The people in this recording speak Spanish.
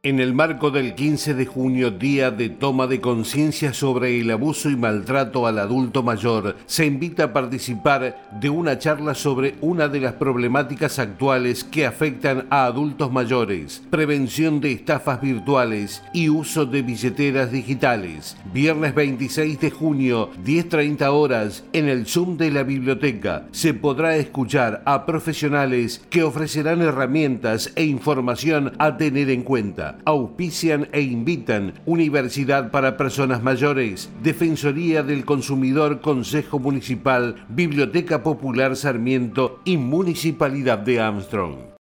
En el marco del 15 de junio, Día de Toma de Conciencia sobre el Abuso y Maltrato al Adulto Mayor, se invita a participar de una charla sobre una de las problemáticas actuales que afectan a adultos mayores: prevención de estafas virtuales y uso de billeteras digitales. Viernes 26 de junio, 10:30 horas, en el Zoom de la biblioteca, se podrá escuchar a profesionales que ofrecerán herramientas e información a tener en cuenta. Auspician e invitan Universidad para Personas Mayores, Defensoría del Consumidor, Consejo Municipal, Biblioteca Popular Sarmiento y Municipalidad de Armstrong.